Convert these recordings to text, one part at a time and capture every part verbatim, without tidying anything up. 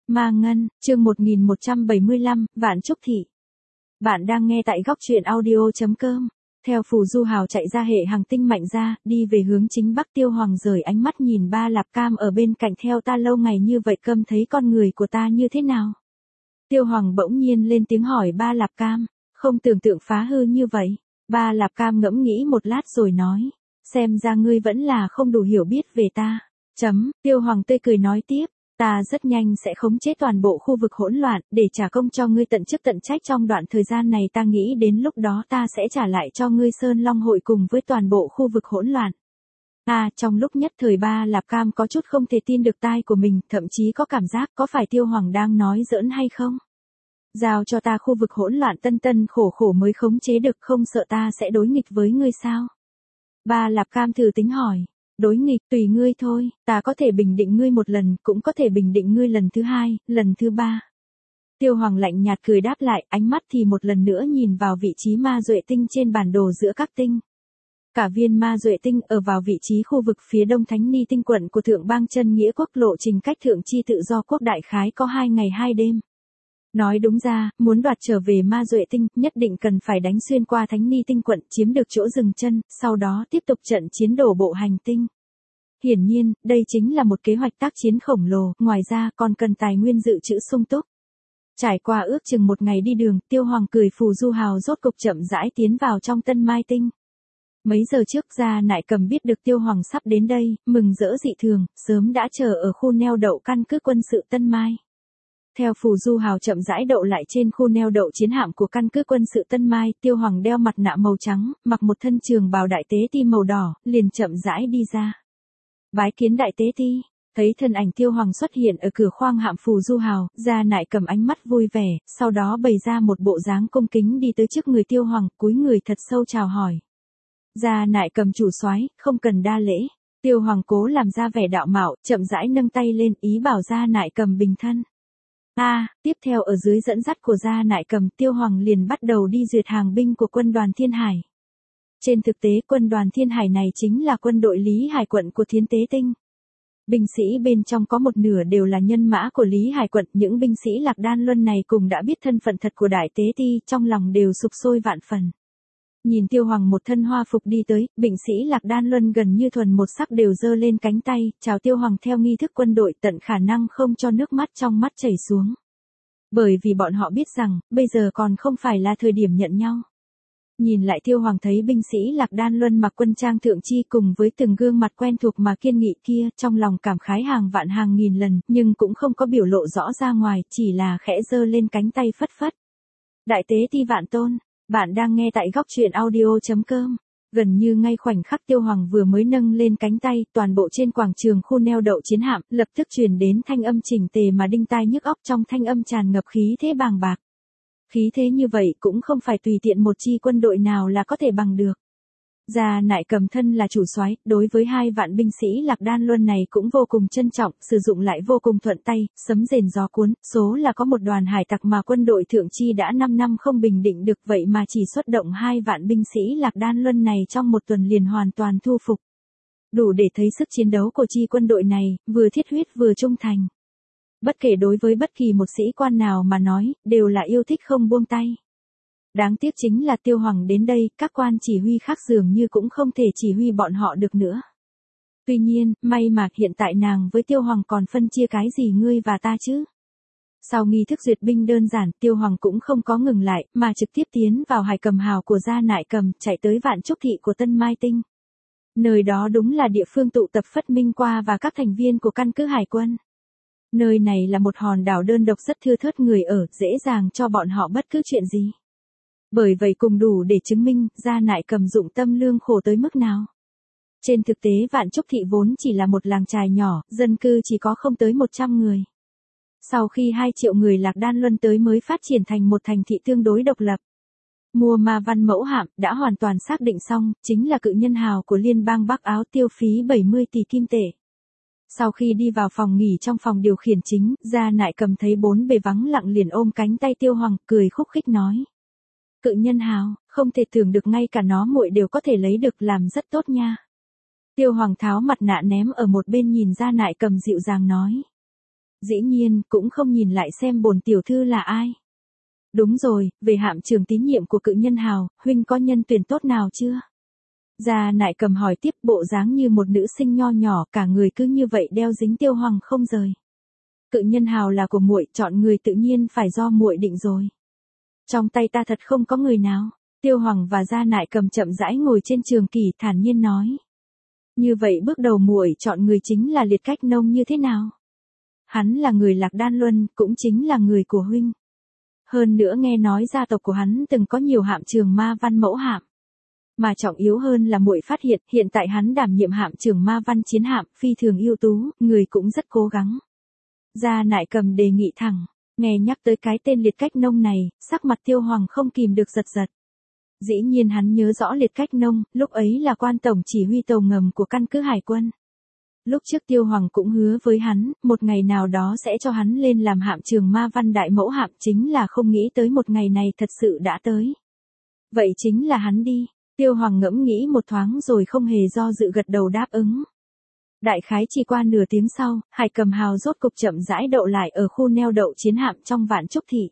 Ma Ngân, chương một nghìn một trăm bảy mươi lăm, Vạn Trúc Thị. Bạn đang nghe tại góc truyện audio chấm com. Theo Phù Du Hào chạy ra hệ hàng tinh mạnh ra, đi về hướng chính bắc. Tiêu Hoàng rời ánh mắt nhìn Ba Lạp Cam ở bên cạnh. Theo ta lâu ngày như vậy Câm thấy con người của ta như thế nào? Tiêu Hoàng bỗng nhiên lên tiếng hỏi Ba Lạp Cam, không tưởng tượng phá hư như vậy. Ba Lạp Cam ngẫm nghĩ một lát rồi nói, xem ra ngươi vẫn là không đủ hiểu biết về ta. Chấm, Tiêu Hoàng tươi cười nói tiếp. Ta rất nhanh sẽ khống chế toàn bộ khu vực hỗn loạn, để trả công cho ngươi tận chức tận trách trong đoạn thời gian này. Ta nghĩ đến lúc đó ta sẽ trả lại cho ngươi Sơn Long hội cùng với toàn bộ khu vực hỗn loạn. À, trong lúc nhất thời Ba Lạp Cam có chút không thể tin được tai của mình, thậm chí có cảm giác có phải Tiêu Hoàng đang nói giỡn hay không? Giao cho ta khu vực hỗn loạn tân tân khổ khổ mới khống chế được, không sợ ta sẽ đối nghịch với ngươi sao? Ba Lạp Cam thử tính hỏi. Đối nghịch tùy ngươi thôi, ta có thể bình định ngươi một lần, cũng có thể bình định ngươi lần thứ hai, lần thứ ba. Tiêu Hoàng lạnh nhạt cười đáp lại, ánh mắt thì một lần nữa nhìn vào vị trí ma duệ tinh trên bản đồ giữa các tinh. Cả viên ma duệ tinh ở vào vị trí khu vực phía đông Thánh Ni tinh quận của Thượng Bang Chân Nghĩa quốc, lộ trình cách Thượng Chi Tự Do quốc đại khái có hai ngày hai đêm. Nói đúng ra, muốn đoạt trở về ma duệ tinh, nhất định cần phải đánh xuyên qua Thánh Ni tinh quận, chiếm được chỗ dừng chân, sau đó tiếp tục trận chiến đổ bộ hành tinh. Hiển nhiên, đây chính là một kế hoạch tác chiến khổng lồ, ngoài ra còn cần tài nguyên dự trữ sung túc. Trải qua ước chừng một ngày đi đường, Tiêu Hoàng cười Phù Du Hào rốt cục chậm rãi tiến vào trong Tân Mai tinh. Mấy giờ trước Gia Nại Cầm biết được Tiêu Hoàng sắp đến đây, mừng rỡ dị thường, sớm đã chờ ở khu neo đậu căn cứ quân sự Tân Mai. Theo Phù Du Hào chậm rãi đậu lại trên khu neo đậu chiến hạm của căn cứ quân sự Tân Mai, Tiêu Hoàng đeo mặt nạ màu trắng, mặc một thân trường bào đại tế ti màu đỏ, liền chậm rãi đi ra. Bái kiến đại tế ti. Thấy thân ảnh Tiêu Hoàng xuất hiện ở cửa khoang hạm Phù Du Hào, Gia Nại Cầm ánh mắt vui vẻ, sau đó bày ra một bộ dáng cung kính đi tới trước người Tiêu Hoàng, cúi người thật sâu chào hỏi. Gia Nại Cầm chủ soái, không cần đa lễ. Tiêu Hoàng cố làm ra vẻ đạo mạo, chậm rãi nâng tay lên, ý bảo Gia Nại Cầm bình thân. A, à, tiếp theo ở dưới dẫn dắt của Gia Nại Cầm, Tiêu Hoàng liền bắt đầu đi duyệt hàng binh của quân đoàn Thiên Hải. Trên thực tế quân đoàn Thiên Hải này chính là quân đội Lý Hải quận của Thiên Tế Tinh. Binh sĩ bên trong có một nửa đều là nhân mã của Lý Hải quận, những binh sĩ Lạc Đan Luân này cùng đã biết thân phận thật của Đại Tế Ti, trong lòng đều sục sôi vạn phần. Nhìn Tiêu Hoàng một thân hoa phục đi tới, binh sĩ Lạc Đan Luân gần như thuần một sắc đều giơ lên cánh tay, chào Tiêu Hoàng theo nghi thức quân đội, tận khả năng không cho nước mắt trong mắt chảy xuống. Bởi vì bọn họ biết rằng, bây giờ còn không phải là thời điểm nhận nhau. Nhìn lại Tiêu Hoàng thấy binh sĩ Lạc Đan Luân mặc quân trang thượng chi cùng với từng gương mặt quen thuộc mà kiên nghị kia, trong lòng cảm khái hàng vạn hàng nghìn lần, nhưng cũng không có biểu lộ rõ ra ngoài, chỉ là khẽ giơ lên cánh tay phất phất. Đại tế ti vạn tôn, bạn đang nghe tại góc truyện audio chấm com. Gần như ngay khoảnh khắc Tiêu Hoàng vừa mới nâng lên cánh tay, toàn bộ trên quảng trường khu neo đậu chiến hạm, lập tức truyền đến thanh âm chỉnh tề mà đinh tai nhức óc, trong thanh âm tràn ngập khí thế bàng bạc. Khí thế như vậy cũng không phải tùy tiện một chi quân đội nào là có thể bằng được. Gia Nại Cầm thân là chủ soái, đối với hai vạn binh sĩ Lạc Đan Luân này cũng vô cùng trân trọng, sử dụng lại vô cùng thuận tay, sấm rền gió cuốn, số là có một đoàn hải tặc mà quân đội thượng chi đã năm năm không bình định được, vậy mà chỉ xuất động hai vạn binh sĩ Lạc Đan Luân này trong một tuần liền hoàn toàn thu phục. Đủ để thấy sức chiến đấu của chi quân đội này, vừa thiết huyết vừa trung thành. Bất kể đối với bất kỳ một sĩ quan nào mà nói, đều là yêu thích không buông tay. Đáng tiếc chính là Tiêu Hoàng đến đây, các quan chỉ huy khác dường như cũng không thể chỉ huy bọn họ được nữa. Tuy nhiên, may mà hiện tại nàng với Tiêu Hoàng còn phân chia cái gì ngươi và ta chứ. Sau nghi thức duyệt binh đơn giản, Tiêu Hoàng cũng không có ngừng lại, mà trực tiếp tiến vào Hải Cầm hào của Gia Nại Cầm, chạy tới Vạn Trúc Thị của Tân Mai Tinh. Nơi đó đúng là địa phương tụ tập Phất Minh Qua và các thành viên của căn cứ hải quân. Nơi này là một hòn đảo đơn độc rất thưa thớt người ở, dễ dàng cho bọn họ bất cứ chuyện gì. Bởi vậy cùng đủ để chứng minh, Gia Nại Cầm dụng tâm lương khổ tới mức nào. Trên thực tế Vạn Trúc Thị vốn chỉ là một làng chài nhỏ, dân cư chỉ có không tới một trăm người. Sau khi hai triệu người Lạc Đan Luân tới mới phát triển thành một thành thị tương đối độc lập. Mua Ma Văn mẫu hạm, đã hoàn toàn xác định xong, chính là cự nhân hào của liên bang Bắc Áo, tiêu phí bảy mươi tỷ kim tệ. Sau khi đi vào phòng nghỉ trong phòng điều khiển chính, Gia Nại Cầm thấy bốn bề vắng lặng liền ôm cánh tay Tiêu Hoàng, cười khúc khích nói. Cự nhân hào, không thể tưởng được ngay cả nó muội đều có thể lấy được, làm rất tốt nha. Tiêu Hoàng tháo mặt nạ ném ở một bên nhìn Gia Nại Cầm dịu dàng nói. Dĩ nhiên, cũng không nhìn lại xem bổn tiểu thư là ai. Đúng rồi, về hạm trường tín nhiệm của cự nhân hào, huynh có nhân tuyển tốt nào chưa? Gia Nại Cầm hỏi tiếp, bộ dáng như một nữ sinh nho nhỏ, cả người cứ như vậy đeo dính Tiêu Hoàng không rời. Cự nhân hào là của muội, chọn người tự nhiên phải do muội định rồi. Trong tay ta thật không có người nào. Tiêu Hoàng và Gia Nại Cầm chậm rãi ngồi trên trường kỷ, thản nhiên nói. Như vậy bước đầu muội chọn người chính là Liệt Cách Nông như thế nào? Hắn là người Lạc Đan Luân, cũng chính là người của huynh. Hơn nữa nghe nói gia tộc của hắn từng có nhiều hạm trường ma văn mẫu hạm. Mà trọng yếu hơn là muội phát hiện, hiện tại hắn đảm nhiệm hạm trưởng ma văn chiến hạm, phi thường ưu tú, người cũng rất cố gắng. Gia Nại Cầm đề nghị thẳng, nghe nhắc tới cái tên Liệt Cách Nông này, sắc mặt Tiêu Hoàng không kìm được giật giật. Dĩ nhiên hắn nhớ rõ Liệt Cách Nông, lúc ấy là quan tổng chỉ huy tàu ngầm của căn cứ hải quân. Lúc trước Tiêu Hoàng cũng hứa với hắn, một ngày nào đó sẽ cho hắn lên làm hạm trường ma văn đại mẫu hạm, chính là không nghĩ tới một ngày này thật sự đã tới. Vậy chính là hắn đi. Tiêu Hoàng ngẫm nghĩ một thoáng rồi không hề do dự gật đầu đáp ứng. Đại khái chỉ qua nửa tiếng sau, Hải Cầm hào rốt cục chậm rãi đậu lại ở khu neo đậu chiến hạm trong Vạn Trúc Thị.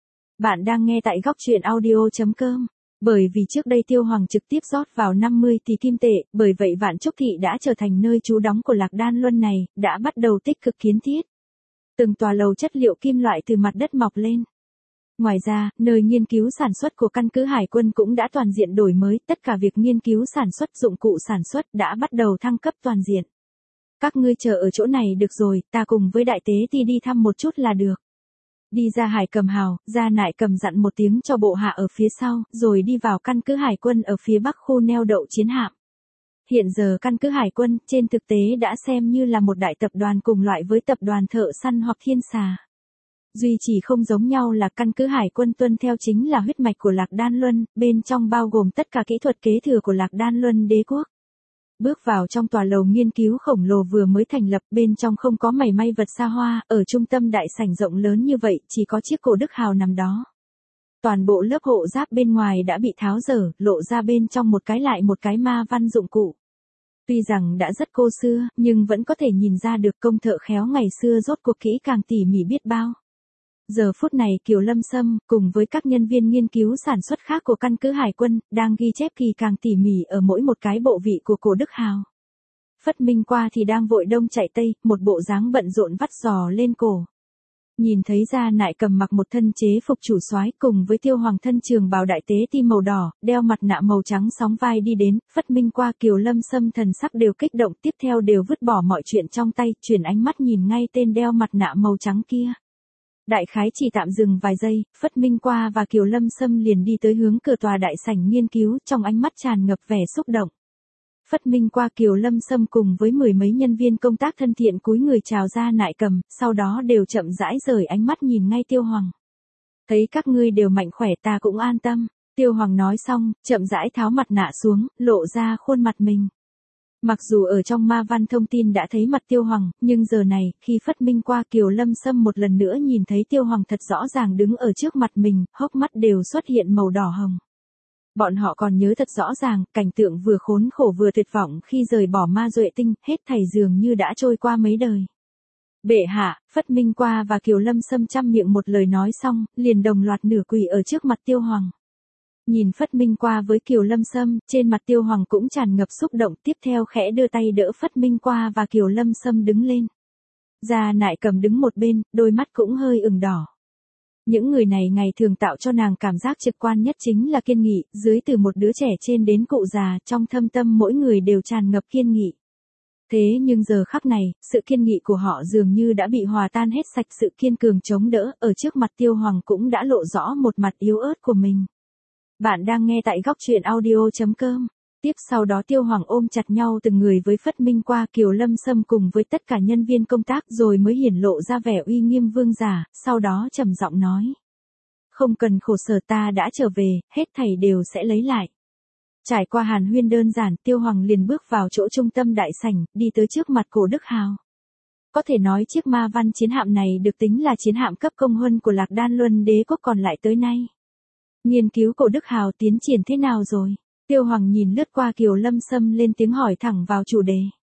Bạn đang nghe tại góc truyện audio chấm com. Bởi vì trước đây Tiêu Hoàng trực tiếp rót vào năm mươi tỷ kim tệ, bởi vậy Vạn Trúc Thị đã trở thành nơi trú đóng của Lạc Đan Luân này, đã bắt đầu tích cực kiến thiết. Từng tòa lầu chất liệu kim loại từ mặt đất mọc lên. Ngoài ra, nơi nghiên cứu sản xuất của căn cứ hải quân cũng đã toàn diện đổi mới, tất cả việc nghiên cứu sản xuất dụng cụ sản xuất đã bắt đầu thăng cấp toàn diện. Các ngươi chờ ở chỗ này được rồi, ta cùng với đại tế thì đi thăm một chút là được. Đi ra Hải Cầm hào, Gia Nại Cầm dặn một tiếng cho bộ hạ ở phía sau, rồi đi vào căn cứ hải quân ở phía bắc khu neo đậu chiến hạm. Hiện giờ căn cứ hải quân, trên thực tế đã xem như là một đại tập đoàn cùng loại với tập đoàn Thợ Săn hoặc Thiên Xà. Duy chỉ không giống nhau là căn cứ hải quân tuân theo chính là huyết mạch của Lạc Đan Luân, bên trong bao gồm tất cả kỹ thuật kế thừa của Lạc Đan Luân đế quốc. Bước vào trong tòa lầu nghiên cứu khổng lồ vừa mới thành lập, bên trong không có mảy may vật xa hoa, ở trung tâm đại sảnh rộng lớn như vậy, chỉ có chiếc cổ Đức Hào nằm đó. Toàn bộ lớp hộ giáp bên ngoài đã bị tháo dở, lộ ra bên trong một cái lại một cái ma văn dụng cụ. Tuy rằng đã rất cô xưa, nhưng vẫn có thể nhìn ra được công thợ khéo ngày xưa rốt cuộc kỹ càng tỉ mỉ biết bao. Giờ phút này Kiều Lâm Sâm, cùng với các nhân viên nghiên cứu sản xuất khác của căn cứ hải quân, đang ghi chép kỳ càng tỉ mỉ ở mỗi một cái bộ vị của cổ Đức Hào. Phất Minh qua thì đang vội đông chạy tây, một bộ dáng bận rộn vắt giò lên cổ. Nhìn thấy Gia Nại Cầm mặc một thân chế phục chủ soái cùng với Tiêu Hoàng thân trường bào đại tế ti màu đỏ, đeo mặt nạ màu trắng sóng vai đi đến, Phất Minh qua Kiều Lâm Sâm thần sắc đều kích động, tiếp theo đều vứt bỏ mọi chuyện trong tay, chuyển ánh mắt nhìn ngay tên đeo mặt nạ màu trắng kia. Đại khái chỉ tạm dừng vài giây, Phất Minh qua và Kiều Lâm Sâm liền đi tới hướng cửa tòa đại sảnh nghiên cứu, trong ánh mắt tràn ngập vẻ xúc động. Phất Minh qua Kiều Lâm Sâm cùng với mười mấy nhân viên công tác thân thiện cúi người chào Gia Nại Cầm, sau đó đều chậm rãi rời ánh mắt nhìn ngay Tiêu Hoàng. Thấy các ngươi đều mạnh khỏe ta cũng an tâm. Tiêu Hoàng nói xong, chậm rãi tháo mặt nạ xuống, lộ ra khuôn mặt mình. Mặc dù ở trong ma văn thông tin đã thấy mặt Tiêu Hoàng, nhưng giờ này, khi Phất Minh qua Kiều Lâm Sâm một lần nữa nhìn thấy Tiêu Hoàng thật rõ ràng đứng ở trước mặt mình, hốc mắt đều xuất hiện màu đỏ hồng. Bọn họ còn nhớ thật rõ ràng, cảnh tượng vừa khốn khổ vừa tuyệt vọng khi rời bỏ ma duệ tinh, hết thảy dường như đã trôi qua mấy đời. Bệ hạ, Phất Minh qua và Kiều Lâm Sâm chăm miệng một lời nói xong, liền đồng loạt nửa quỳ ở trước mặt Tiêu Hoàng. Nhìn Phất Minh qua với Kiều Lâm Sâm, trên mặt Tiêu Hoàng cũng tràn ngập xúc động, tiếp theo khẽ đưa tay đỡ Phất Minh qua và Kiều Lâm Sâm đứng lên. Gia Nại Cầm đứng một bên, đôi mắt cũng hơi ửng đỏ. Những người này ngày thường tạo cho nàng cảm giác trực quan nhất chính là kiên nghị, dưới từ một đứa trẻ trên đến cụ già, trong thâm tâm mỗi người đều tràn ngập kiên nghị. Thế nhưng giờ khắc này, sự kiên nghị của họ dường như đã bị hòa tan hết sạch, sự kiên cường chống đỡ, ở trước mặt Tiêu Hoàng cũng đã lộ rõ một mặt yếu ớt của mình. Bạn đang nghe tại góc truyện audio chấm com. Tiếp sau đó Tiêu Hoàng ôm chặt nhau từng người với Phất Minh qua Kiều Lâm Sâm cùng với tất cả nhân viên công tác rồi mới hiển lộ ra vẻ uy nghiêm vương giả, sau đó trầm giọng nói. Không cần khổ sở, ta đã trở về, hết thảy đều sẽ lấy lại. Trải qua hàn huyên đơn giản, Tiêu Hoàng liền bước vào chỗ trung tâm đại sảnh, đi tới trước mặt cổ Đức Hào. Có thể nói chiếc ma văn chiến hạm này được tính là chiến hạm cấp công huân của Lạc Đan Luân đế quốc còn lại tới nay. Nghiên cứu cổ Đức Hào tiến triển thế nào rồi? Tiêu Hoàng nhìn lướt qua Kiều Lâm Sâm lên tiếng hỏi thẳng vào chủ đề.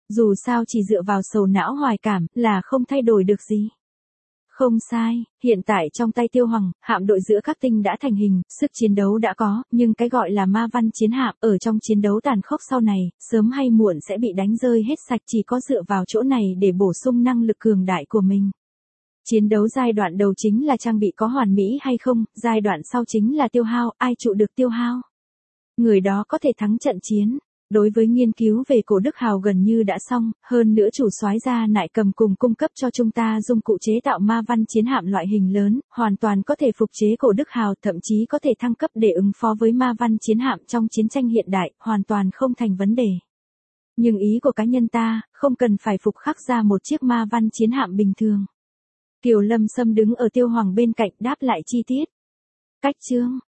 Dù sao chỉ dựa vào sầu não hoài cảm là không thay đổi được gì. Không sai, hiện tại trong tay Tiêu Hoàng, hạm đội giữa các tinh đã thành hình, sức chiến đấu đã có, nhưng cái gọi là ma văn chiến hạm ở trong chiến đấu tàn khốc sau này, sớm hay muộn sẽ bị đánh rơi hết sạch, chỉ có dựa vào chỗ này để bổ sung năng lực cường đại của mình. Chiến đấu giai đoạn đầu chính là trang bị có hoàn mỹ hay không, giai đoạn sau chính là tiêu hao, ai trụ được tiêu hao. Người đó có thể thắng trận chiến. Đối với nghiên cứu về cổ Đức Hào gần như đã xong, hơn nữa chủ soái gia Nại Cầm cùng cung cấp cho chúng ta dụng cụ chế tạo ma văn chiến hạm loại hình lớn, hoàn toàn có thể phục chế cổ Đức Hào, thậm chí có thể thăng cấp để ứng phó với ma văn chiến hạm trong chiến tranh hiện đại, hoàn toàn không thành vấn đề. Nhưng ý của cá nhân ta, không cần phải phục khắc ra một chiếc ma văn chiến hạm bình thường. Kiều Lâm Sâm đứng ở Tiêu Hoàng bên cạnh đáp lại chi tiết. Cách chương